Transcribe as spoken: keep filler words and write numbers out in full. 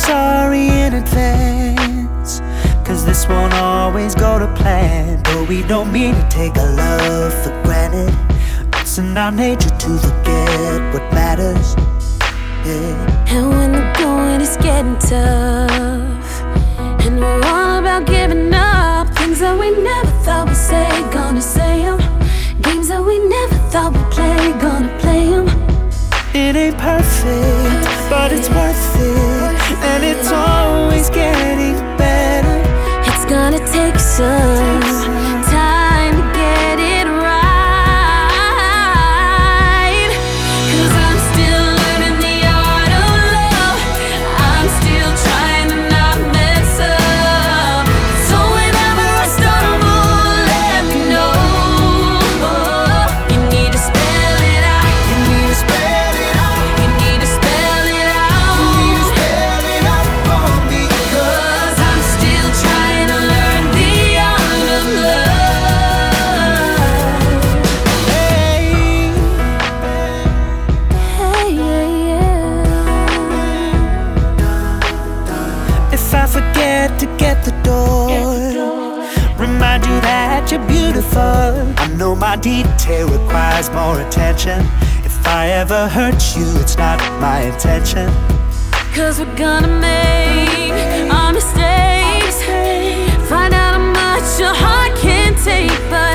sorry in advance, cause this won't always go to plan. But we don't mean to take our love for granted. It's in our nature to forget what matters. Yeah. And when the going is getting tough, and we're all about giving up, things that we never thought we'd say, gonna say 'em. Games that we never thought we'd play, gonna play 'em. It ain't perfect, but it's worth it, and it's always getting better. It's gonna take some time to get it right, cause I'm still learning the art of love. I'm still trying to not mess up. So whenever I stumble, let me know. You need to spell it out. You need to spell it out. You need to spell it out. You need to spell it out for me, Cause I'm still trying to learn the art of love. hey. Hey, yeah, yeah. If I forget to get the door, remind you that you're beautiful. I know my detail requires more attention. If I ever hurt you, it's not my intention. Cause we're gonna make our mistakes, find out how much your heart can take, but